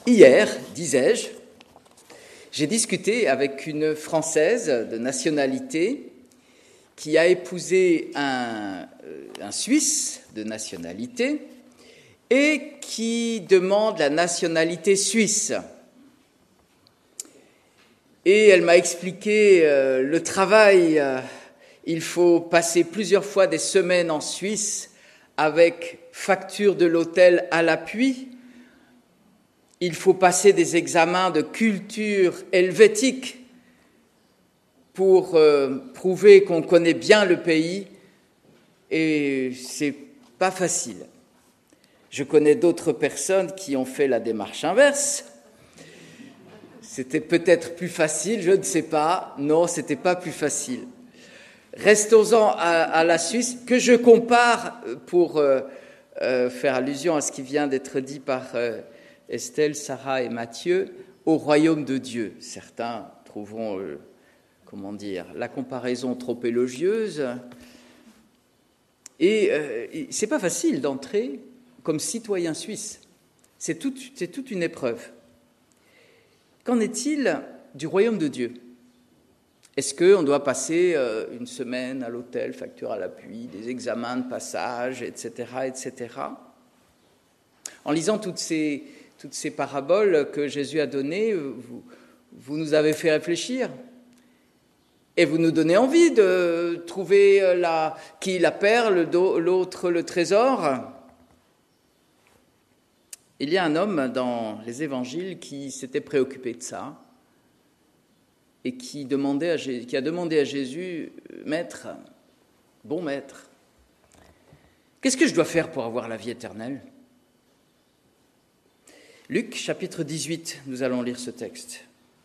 Hier, disais-je, j'ai discuté avec une Française de nationalité qui a épousé un Suisse de nationalité et qui demande la nationalité suisse. Et elle m'a expliqué le travail. Il faut passer plusieurs fois des semaines en Suisse avec facture de l'hôtel à l'appui. Il faut passer des examens de culture helvétique pour prouver qu'on connaît bien le pays, et c'est pas facile. Je connais d'autres personnes qui ont fait la démarche inverse. C'était peut-être plus facile, je ne sais pas. Non, c'était pas plus facile. Restons-en à la Suisse, que je compare, pour faire allusion à ce qui vient d'être dit par Estelle, Sarah et Mathieu, au royaume de Dieu. Certains trouveront, la comparaison trop élogieuse. Et c'est pas facile d'entrer comme citoyen suisse. C'est toute une épreuve. Qu'en est-il du royaume de Dieu ? Est-ce qu'on doit passer une semaine à l'hôtel, facture à l'appui, des examens de passage, etc., etc. En lisant toutes ces paraboles que Jésus a données, vous nous avez fait réfléchir. Et vous nous donnez envie de trouver qui la perle, l'autre le trésor. Il y a un homme dans les évangiles qui s'était préoccupé de ça et qui a demandé à Jésus, « Maître, bon maître, qu'est-ce que je dois faire pour avoir la vie éternelle ?» Luc, chapitre 18, nous allons lire ce texte.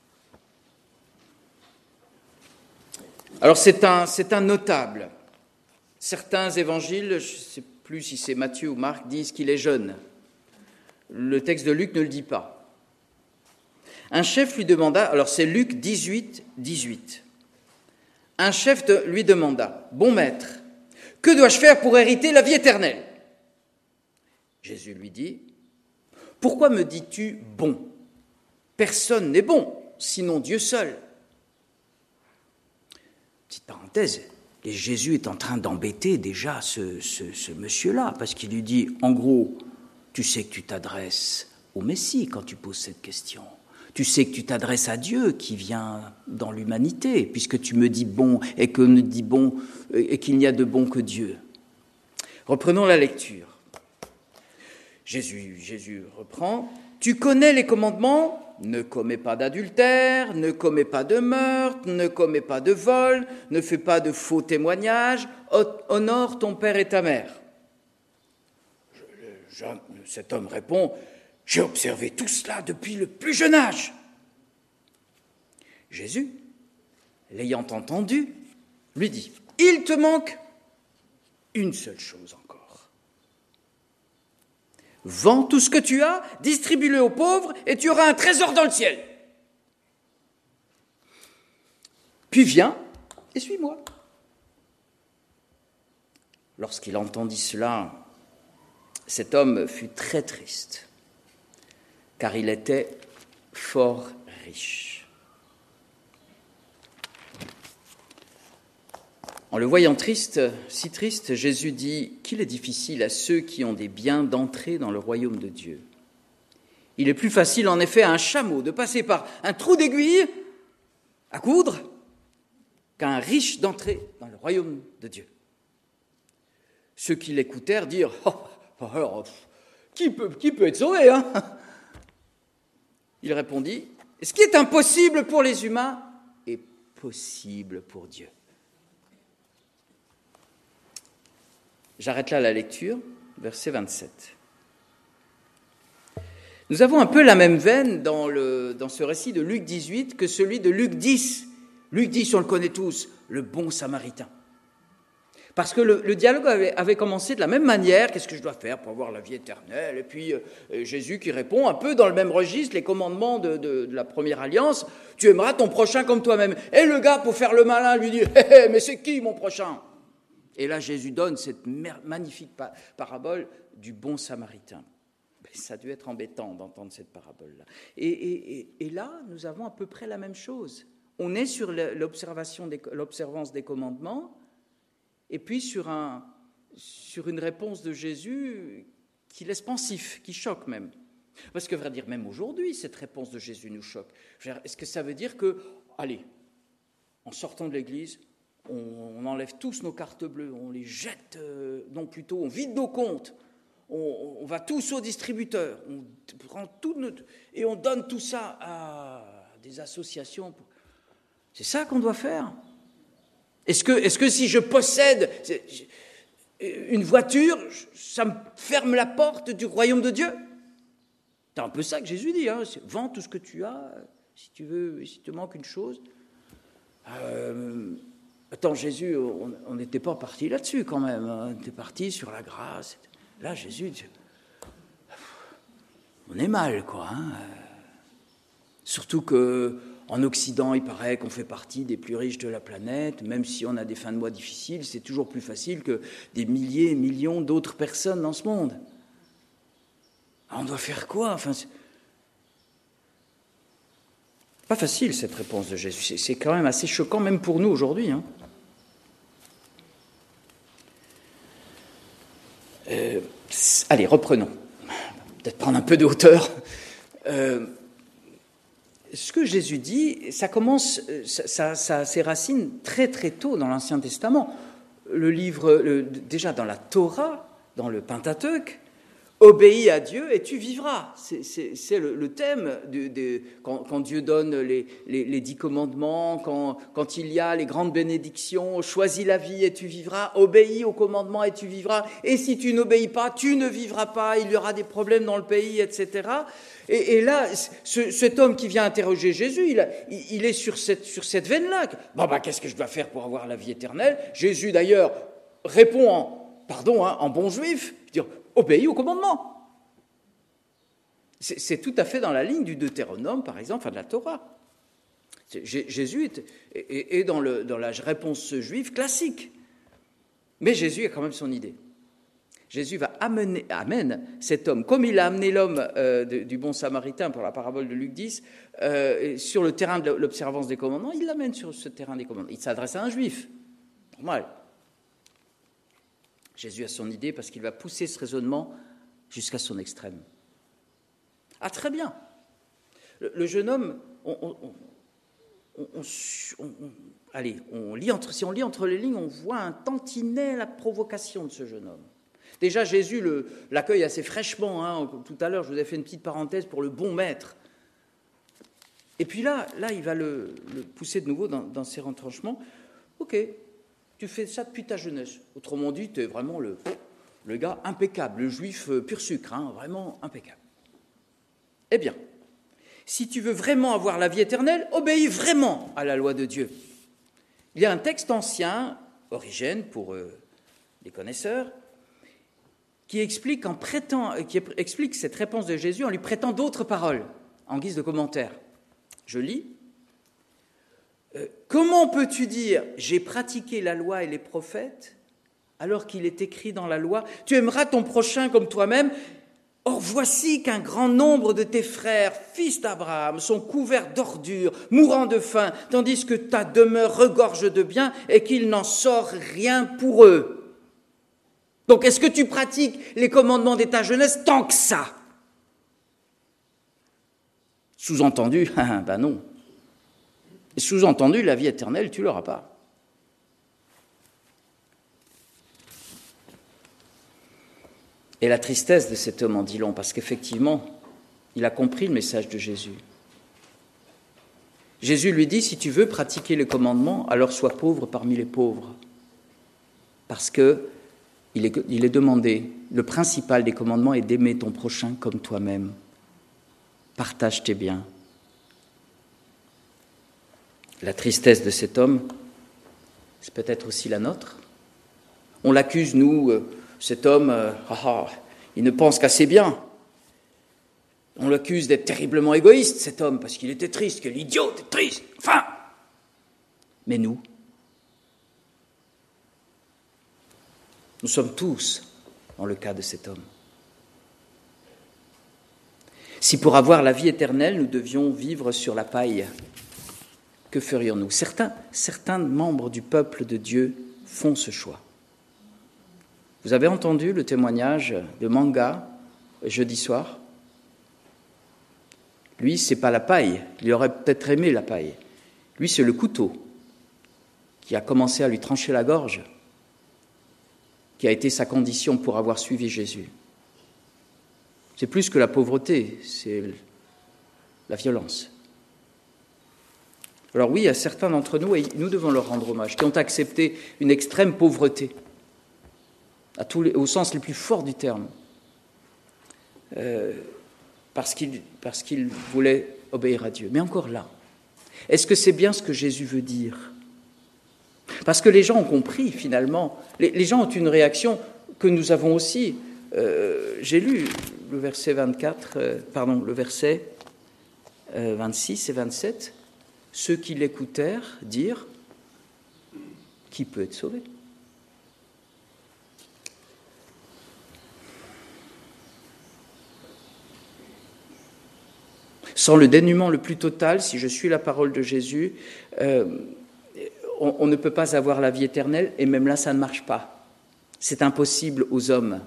Alors c'est un notable. Certains évangiles, je ne sais plus si c'est Matthieu ou Marc, disent qu'il est jeune. Le texte de Luc ne le dit pas. Un chef lui demanda, alors c'est Luc 18, 18. Un chef lui demanda, « Bon maître, que dois-je faire pour hériter la vie éternelle ?» Jésus lui dit, « Pourquoi me dis-tu bon ? Personne n'est bon, sinon Dieu seul. » Petite parenthèse, et Jésus est en train d'embêter déjà ce monsieur-là, parce qu'il lui dit, en gros, tu sais que tu t'adresses au Messie quand tu poses cette question. Tu sais que tu t'adresses à Dieu qui vient dans l'humanité, puisque tu me dis bon et que ne dit bon et qu'il n'y a de bon que Dieu. Reprenons la lecture. Jésus reprend. Tu connais les commandements ? Ne commets pas d'adultère, ne commets pas de meurtre, ne commets pas de vol, ne fais pas de faux témoignages, honore ton père et ta mère. Cet homme répond, j'ai observé tout cela depuis le plus jeune âge. Jésus, l'ayant entendu, lui dit, il te manque une seule chose encore. Vends tout ce que tu as, distribue-le aux pauvres et tu auras un trésor dans le ciel. Puis viens et suis-moi. Lorsqu'il entendit cela, cet homme fut très triste, car il était fort riche. En le voyant triste, si triste, Jésus dit qu'il est difficile à ceux qui ont des biens d'entrer dans le royaume de Dieu. Il est plus facile en effet à un chameau de passer par un trou d'aiguille à coudre qu'à un riche d'entrer dans le royaume de Dieu. Ceux qui l'écoutèrent dirent « Alors, qui peut être sauvé, hein ?» Il répondit, « Ce qui est impossible pour les humains est possible pour Dieu. » J'arrête là la lecture, verset 27. Nous avons un peu la même veine dans ce récit de Luc 18 que celui de Luc 10. Luc 10, on le connaît tous, le bon samaritain. Parce que le dialogue avait commencé de la même manière. Qu'est-ce que je dois faire pour avoir la vie éternelle ? Et puis Jésus qui répond un peu dans le même registre, les commandements de la première alliance. Tu aimeras ton prochain comme toi-même. Et le gars, pour faire le malin, lui dit « mais c'est qui mon prochain ?» Et là, Jésus donne cette magnifique parabole du bon samaritain. Ça a dû être embêtant d'entendre cette parabole-là. Et là, nous avons à peu près la même chose. On est sur l'observance des commandements, et puis sur une réponse de Jésus qui laisse pensif, qui choque même. Parce que, vrai dire, même aujourd'hui, cette réponse de Jésus nous choque. Est-ce que ça veut dire que, allez, en sortant de l'église, on enlève tous nos cartes bleues, on les jette, non plutôt, on vide nos comptes, on va tous au distributeur, on prend et on donne tout ça à des associations. C'est ça qu'on doit faire. Est-ce que si je possède une voiture, ça me ferme la porte du royaume de Dieu? C'est un peu ça que Jésus dit, hein. Vends tout ce que tu as, si tu veux, si te manque une chose. Attends, Jésus, on n'était pas parti là-dessus quand même, hein. On était parti sur la grâce. Là, Jésus, on est mal, quoi, hein. Surtout qu'en Occident, il paraît qu'on fait partie des plus riches de la planète, même si on a des fins de mois difficiles, c'est toujours plus facile que des milliers et millions d'autres personnes dans ce monde. Alors on doit faire quoi? Enfin, c'est pas facile cette réponse de Jésus. C'est quand même assez choquant, même pour nous aujourd'hui, hein. Allez, reprenons. Peut-être prendre un peu de hauteur. Ce que Jésus dit, ça commence, ça a ses racines très très tôt dans l'Ancien Testament. Déjà dans la Torah, dans le Pentateuque, obéis à Dieu et tu vivras. C'est le thème quand Dieu donne les 10 commandements, quand il y a les grandes bénédictions, choisis la vie et tu vivras, obéis aux commandements et tu vivras, et si tu n'obéis pas, tu ne vivras pas, il y aura des problèmes dans le pays, etc. Et là, cet homme qui vient interroger Jésus, il est sur cette veine-là. Qu'est-ce que je dois faire pour avoir la vie éternelle? Jésus, d'ailleurs, répond en bon juif, dire, obéis au commandement. C'est tout à fait dans la ligne du Deutéronome, par exemple, de la Torah. Jésus est dans la réponse juive classique. Mais Jésus a quand même son idée. Jésus amène cet homme, comme il a amené l'homme du bon samaritain pour la parabole de Luc 10, sur le terrain de l'observance des commandements, il l'amène sur ce terrain des commandements. Il s'adresse à un juif, normal. Jésus a son idée parce qu'il va pousser ce raisonnement jusqu'à son extrême. Ah, très bien. Le jeune homme, si on lit entre les lignes, on voit un tantinet la provocation de ce jeune homme. Déjà, Jésus l'accueille assez fraîchement, hein. Tout à l'heure, je vous ai fait une petite parenthèse pour le bon maître. Et puis là il va le pousser de nouveau dans ses retranchements. Ok, tu fais ça depuis ta jeunesse. Autrement dit, tu es vraiment le gars impeccable, le juif pur sucre, hein, vraiment impeccable. Eh bien, si tu veux vraiment avoir la vie éternelle, obéis vraiment à la loi de Dieu. Il y a un texte ancien, Origène pour les connaisseurs, qui explique cette réponse de Jésus en lui prêtant d'autres paroles, en guise de commentaire. Je lis. Comment peux-tu dire « j'ai pratiqué la loi et les prophètes » alors qu'il est écrit dans la loi « tu aimeras ton prochain comme toi-même » Or voici qu'un grand nombre de tes frères, fils d'Abraham, sont couverts d'ordures, mourant de faim, tandis que ta demeure regorge de biens et qu'il n'en sort rien pour eux. Donc est-ce que tu pratiques les commandements de ta jeunesse tant que ça? Sous-entendu, non. Sous-entendu, la vie éternelle, tu ne l'auras pas. Et la tristesse de cet homme en dit long, parce qu'effectivement, il a compris le message de Jésus. Jésus lui dit, si tu veux pratiquer les commandements, alors sois pauvre parmi les pauvres. Parce que il est demandé, le principal des commandements est d'aimer ton prochain comme toi-même. Partage tes biens. La tristesse de cet homme, c'est peut-être aussi la nôtre. On l'accuse, nous, cet homme, il ne pense qu'à ses biens. On l'accuse d'être terriblement égoïste, cet homme, parce qu'il était triste, que l'idiot était triste. Enfin, mais nous sommes tous dans le cas de cet homme. Si pour avoir la vie éternelle, nous devions vivre sur la paille, que ferions-nous ? Certains membres du peuple de Dieu font ce choix. Vous avez entendu le témoignage de Manga jeudi soir ? Lui, c'est pas la paille. Il aurait peut-être aimé la paille. Lui, c'est le couteau qui a commencé à lui trancher la gorge, qui a été sa condition pour avoir suivi Jésus. C'est plus que la pauvreté, c'est la violence. Alors oui, il y a certains d'entre nous, et nous devons leur rendre hommage, qui ont accepté une extrême pauvreté, au sens le plus fort du terme, parce qu'ils voulaient obéir à Dieu. Mais encore là, est-ce que c'est bien ce que Jésus veut dire ? Parce que les gens ont compris, finalement, les gens ont une réaction que nous avons aussi. J'ai lu le verset 26 et 27. Ceux qui l'écoutèrent dirent « Qui peut être sauvé ?» Sans le dénuement le plus total, si je suis la parole de Jésus, on ne peut pas avoir la vie éternelle, et même là, ça ne marche pas. C'est impossible aux hommes.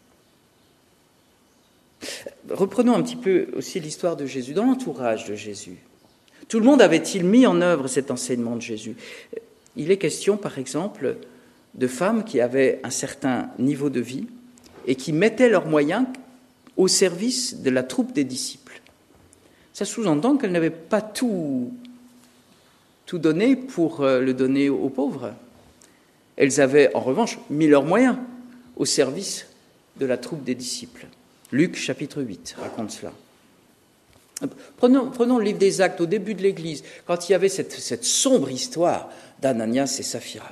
Reprenons un petit peu aussi l'histoire de Jésus, dans l'entourage de Jésus. Tout le monde avait-il mis en œuvre cet enseignement de Jésus ? Il est question, par exemple, de femmes qui avaient un certain niveau de vie et qui mettaient leurs moyens au service de la troupe des disciples. Ça sous-entend qu'elles n'avaient pas tout donné pour le donner aux pauvres. Elles avaient, en revanche, mis leurs moyens au service de la troupe des disciples. Luc, chapitre 8, raconte cela. Prenons le livre des Actes, au début de l'Église, quand il y avait cette sombre histoire d'Ananias et Saphira.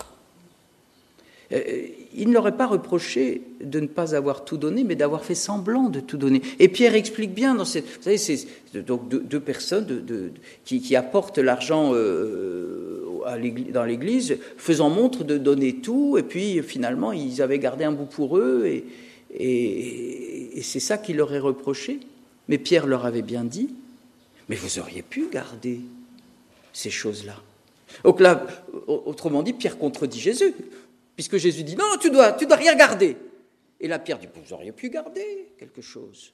Il ne leur est pas reproché de ne pas avoir tout donné, mais d'avoir fait semblant de tout donner. Et Pierre explique bien dans cette... Vous savez, c'est donc deux personnes qui apportent l'argent dans l'Église, faisant montre de donner tout, et puis finalement, ils avaient gardé un bout pour eux, et c'est ça qui leur est reproché. Mais Pierre leur avait bien dit, mais vous auriez pu garder ces choses-là. Donc là, autrement dit, Pierre contredit Jésus, puisque Jésus dit, non, tu dois rien garder. Et là, Pierre dit, vous auriez pu garder quelque chose.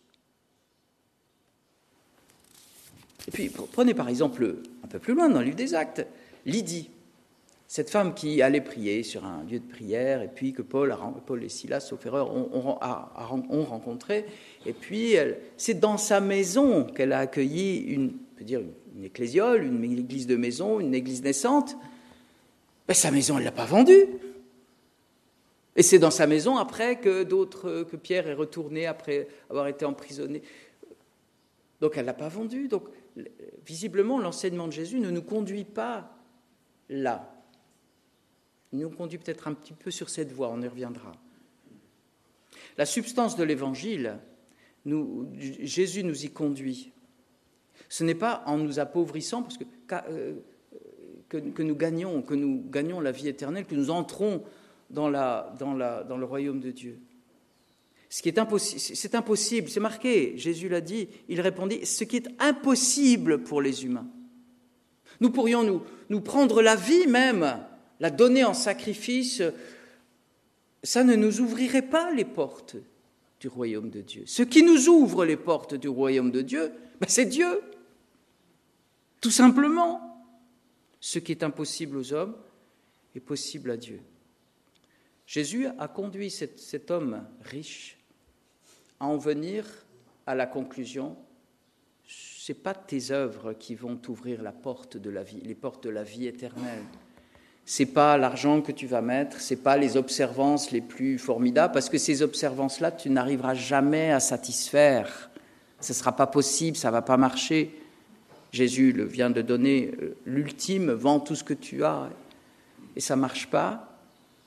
Et puis, prenez par exemple, un peu plus loin dans le livre des Actes, Lydie, cette femme qui allait prier sur un lieu de prière, et puis que Paul et Silas, sauf erreur, ont rencontré. Et puis, c'est dans sa maison qu'elle a accueilli une ecclésiole, une église de maison, une église naissante. Mais sa maison, elle ne l'a pas vendue. Et c'est dans sa maison, après, que Pierre est retourné, après avoir été emprisonné. Donc, elle ne l'a pas vendue. Donc, visiblement, l'enseignement de Jésus ne nous conduit pas là. Il nous conduit peut-être un petit peu sur cette voie, on y reviendra. La substance de l'évangile, Jésus nous y conduit. Ce n'est pas en nous appauvrissant, parce que nous gagnons la vie éternelle, que nous entrons dans le royaume de Dieu. Ce qui est impossible, c'est impossible, c'est marqué, Jésus l'a dit, il répondit, ce qui est impossible pour les humains. Nous pourrions nous prendre la vie même, la donner en sacrifice, ça ne nous ouvrirait pas les portes du royaume de Dieu. Ce qui nous ouvre les portes du royaume de Dieu, c'est Dieu. Tout simplement. Ce qui est impossible aux hommes est possible à Dieu. Jésus a conduit cet homme riche à en venir à la conclusion, ce n'est pas tes œuvres qui vont t'ouvrir la porte de la vie, les portes de la vie éternelle. Ce n'est pas l'argent que tu vas mettre, ce n'est pas les observances les plus formidables, parce que ces observances-là, tu n'arriveras jamais à satisfaire. Ce ne sera pas possible, ça ne va pas marcher. Jésus vient de donner l'ultime, vends tout ce que tu as, et ça ne marche pas.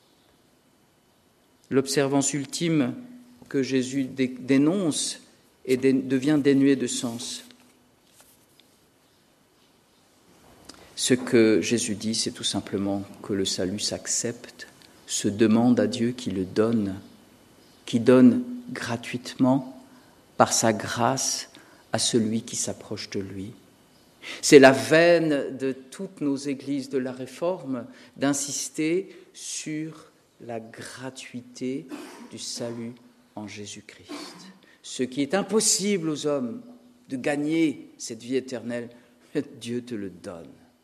L'observance ultime que Jésus dénonce devient dénuée de sens. Ce que Jésus dit, c'est tout simplement que le salut s'accepte, se demande à Dieu qui le donne, qui donne gratuitement, par sa grâce, à celui qui s'approche de lui. C'est la veine de toutes nos églises de la Réforme d'insister sur la gratuité du salut en Jésus-Christ. Ce qui est impossible aux hommes de gagner cette vie éternelle, Dieu te le donne.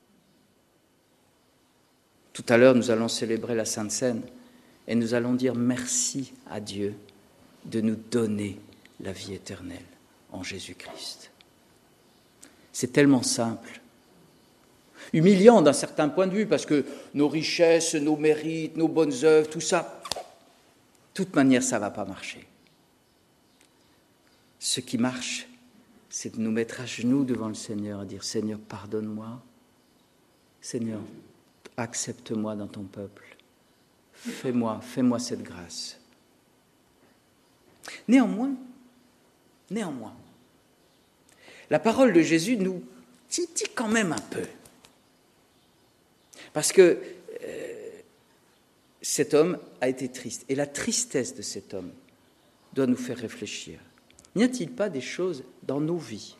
Tout à l'heure, nous allons célébrer la Sainte Seine et nous allons dire merci à Dieu de nous donner la vie éternelle en Jésus-Christ. C'est tellement simple. Humiliant d'un certain point de vue, parce que nos richesses, nos mérites, nos bonnes œuvres, tout ça, de toute manière, ça ne va pas marcher. Ce qui marche, c'est de nous mettre à genoux devant le Seigneur et dire « Seigneur, pardonne-moi. Seigneur, accepte-moi dans ton peuple. Fais-moi cette grâce. » Néanmoins, la parole de Jésus nous titille quand même un peu. Parce que cet homme a été triste. Et la tristesse de cet homme doit nous faire réfléchir. N'y a-t-il pas des choses dans nos vies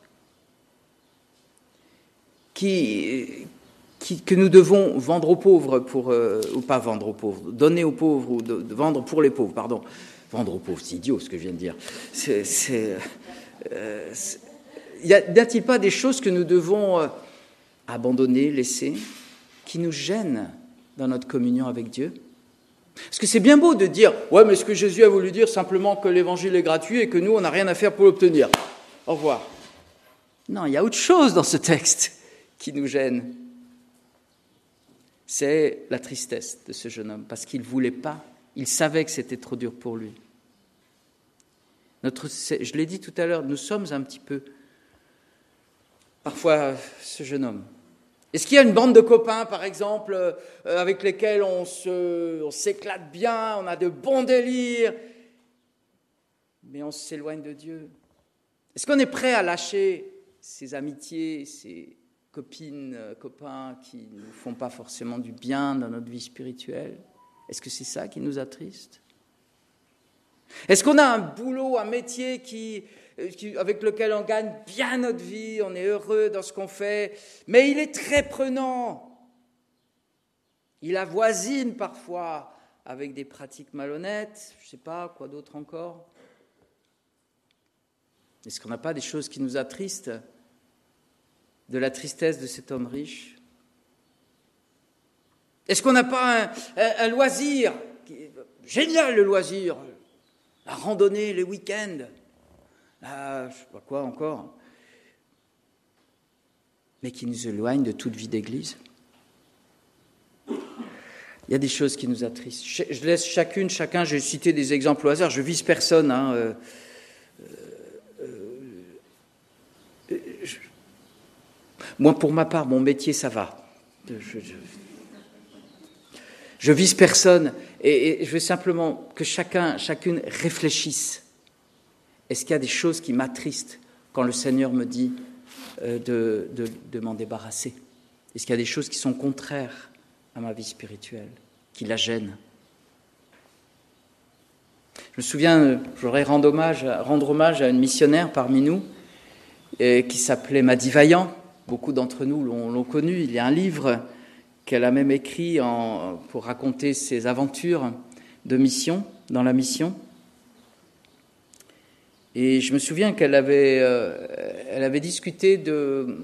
que nous devons vendre aux pauvres, ou pas vendre aux pauvres, donner aux pauvres, ou vendre pour les pauvres, pardon. Vendre aux pauvres, c'est idiot ce que je viens de dire. N'y a-t-il pas des choses que nous devons abandonner, laisser, qui nous gênent dans notre communion avec Dieu? Parce que c'est bien beau de dire « Ouais, mais ce que Jésus a voulu dire, simplement que l'évangile est gratuit et que nous, on n'a rien à faire pour l'obtenir. Au revoir. » Non, il y a autre chose dans ce texte qui nous gêne. C'est la tristesse de ce jeune homme, parce qu'il ne voulait pas, il savait que c'était trop dur pour lui. Je l'ai dit tout à l'heure, nous sommes un petit peu, parfois, ce jeune homme. Est-ce qu'il y a une bande de copains, par exemple, avec lesquels on s'éclate bien, on a de bons délires, mais on s'éloigne de Dieu? Est-ce qu'on est prêt à lâcher ces amitiés, ces copines, copains qui ne nous font pas forcément du bien dans notre vie spirituelle? Est-ce que c'est ça qui nous attriste? Est-ce qu'on a un boulot, un métier avec lequel on gagne bien notre vie, on est heureux dans ce qu'on fait, mais il est très prenant. Il avoisine parfois avec des pratiques malhonnêtes, je ne sais pas, quoi d'autre encore. Est-ce qu'on n'a pas des choses qui nous attristent? De la tristesse de cet homme riche? Est-ce qu'on n'a pas un loisir? Génial le loisir, la randonnée, les week-ends, je ne sais pas quoi encore, mais qui nous éloigne de toute vie d'église. Il y a des choses qui nous attristent. Je laisse chacun, j'ai cité des exemples au hasard, je vise personne. Moi, pour ma part, mon métier, ça va. Je vise personne et je veux simplement que chacune réfléchisse. Est-ce qu'il y a des choses qui m'attristent quand le Seigneur me dit de m'en débarrasser? Est-ce qu'il y a des choses qui sont contraires à ma vie spirituelle, qui la gênent? Je me souviens, je voudrais rendre hommage à une missionnaire parmi nous qui s'appelait Maddy Vaillant. Beaucoup d'entre nous l'ont connue. Il y a un livre qu'elle a même écrit pour raconter ses aventures de mission, dans la mission. Et je me souviens qu'elle avait discuté de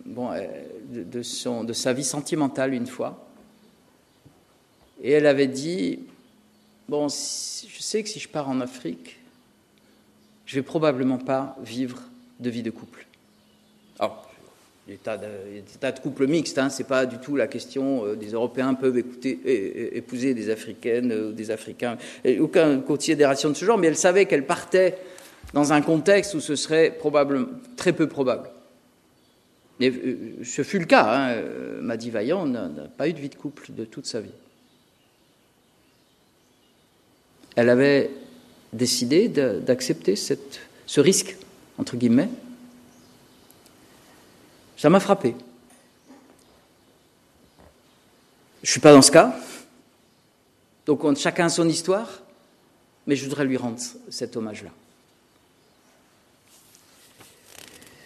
sa vie sentimentale une fois. Et elle avait dit, je sais que si je pars en Afrique, je vais probablement pas vivre de vie de couple. Alors, il y a des tas de couples mixtes, c'est pas du tout la question des Européens peuvent épouser des Africaines ou des Africains, aucune considération de ce genre, mais elle savait qu'elle partait dans un contexte où ce serait probablement très peu probable. Et ce fut le cas, Maddy Vaillant n'a pas eu de vie de couple de toute sa vie. Elle avait décidé d'accepter ce risque, entre guillemets. Ça m'a frappé. Je ne suis pas dans ce cas, donc chacun a son histoire, mais je voudrais lui rendre cet hommage-là.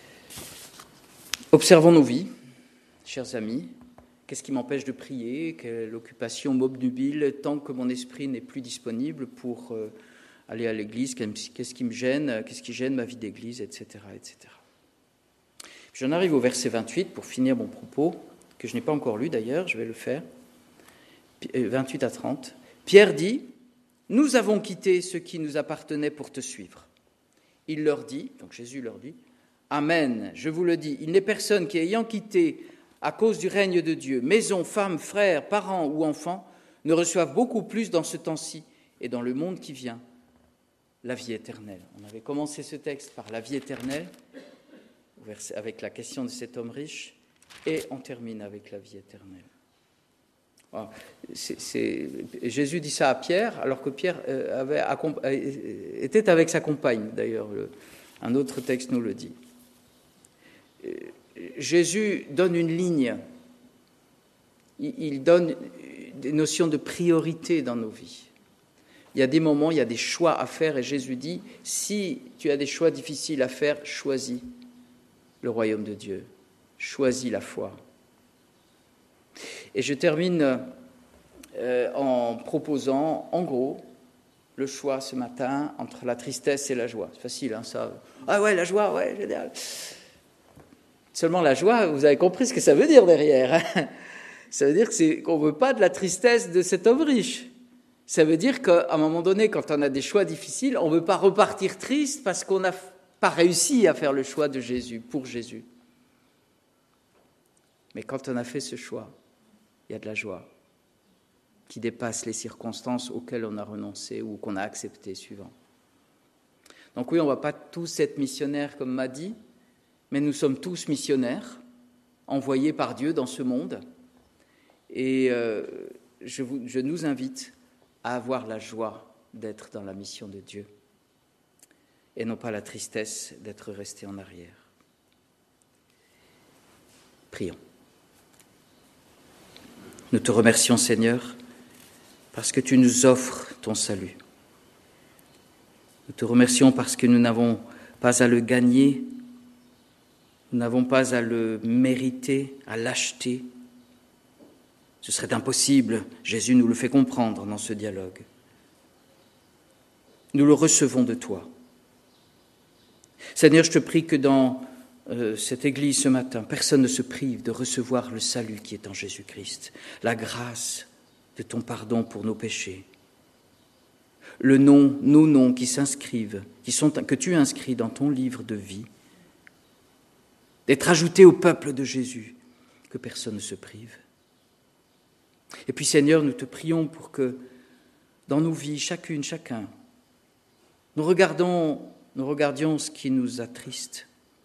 Observons nos vies, chers amis. Qu'est-ce qui m'empêche de prier? Quelle occupation m'obnubile tant que mon esprit n'est plus disponible pour aller à l'église? Qu'est-ce qui me gêne? Qu'est-ce qui gêne ma vie d'église, etc., etc. J'en arrive au verset 28 pour finir mon propos, que je n'ai pas encore lu d'ailleurs, je vais le faire. 28 à 30. Pierre dit, « Nous avons quitté ce qui nous appartenait pour te suivre. » Il leur dit, donc Jésus leur dit, « Amen, je vous le dis, il n'est personne qui ayant quitté à cause du règne de Dieu, maison, femme, frère, parents ou enfants, ne reçoivent beaucoup plus dans ce temps-ci et dans le monde qui vient, la vie éternelle. » On avait commencé ce texte par la vie éternelle, avec la question de cet homme riche, et on termine avec la vie éternelle. Alors, Jésus dit ça à Pierre, alors que Pierre était avec sa compagne, d'ailleurs, un autre texte nous le dit. Jésus donne une ligne, il donne des notions de priorité dans nos vies. Il y a des moments, il y a des choix à faire, et Jésus dit, si tu as des choix difficiles à faire, choisis le royaume de Dieu, choisis la foi. Et je termine en proposant, en gros, le choix ce matin entre la tristesse et la joie. C'est facile, hein, ça. Ah ouais, la joie, ouais, génial. Seulement la joie, vous avez compris ce que ça veut dire derrière. Hein. Ça veut dire qu'on ne veut pas de la tristesse de cet homme riche. Ça veut dire qu'à un moment donné, quand on a des choix difficiles, on ne veut pas repartir triste parce qu'on n'a pas réussi à faire le choix de Jésus, pour Jésus. Mais quand on a fait ce choix, il y a de la joie qui dépasse les circonstances auxquelles on a renoncé ou qu'on a accepté suivant. Donc oui, on ne va pas tous être missionnaires comme m'a dit, mais nous sommes tous missionnaires, envoyés par Dieu dans ce monde. Et je nous invite à avoir la joie d'être dans la mission de Dieu et non pas la tristesse d'être resté en arrière. Prions. Nous te remercions, Seigneur, parce que tu nous offres ton salut. Nous te remercions parce que nous n'avons pas à le gagner, nous n'avons pas à le mériter, à l'acheter. Ce serait impossible, Jésus nous le fait comprendre dans ce dialogue. Nous le recevons de toi. Seigneur, je te prie que dans cette église ce matin, personne ne se prive de recevoir le salut qui est en Jésus-Christ, la grâce de ton pardon pour nos péchés, nos noms qui s'inscrivent, que tu inscris dans ton livre de vie, d'être ajoutés au peuple de Jésus, que personne ne se prive. Et puis Seigneur, nous te prions pour que dans nos vies, chacune, chacun, nous regardions ce qui nous attriste,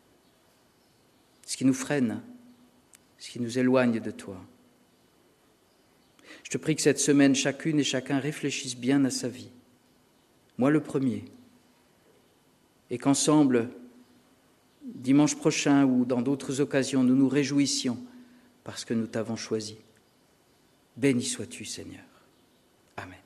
ce qui nous freine, ce qui nous éloigne de toi. Je te prie que cette semaine, chacune et chacun réfléchisse bien à sa vie, moi le premier, et qu'ensemble, dimanche prochain ou dans d'autres occasions, nous nous réjouissions parce que nous t'avons choisi. Béni sois-tu, Seigneur. Amen.